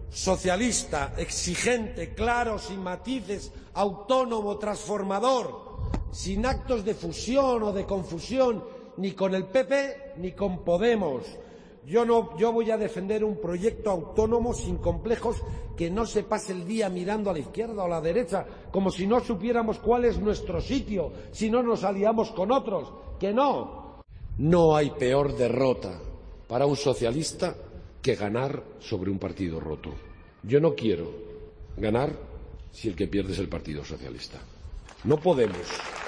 socialista, exigente, claro, sin matices, autónomo, transformador, sin actos de fusión o de confusión, ni con el PP ni con Podemos. Yo voy a defender un proyecto autónomo sin complejos, que no se pase el día mirando a la izquierda o a la derecha, como si no supiéramos cuál es nuestro sitio, si no nos aliamos con otros. ¡Que no! No hay peor derrota para un socialista que ganar sobre un partido roto. Yo no quiero ganar si el que pierde es el Partido Socialista. No podemos.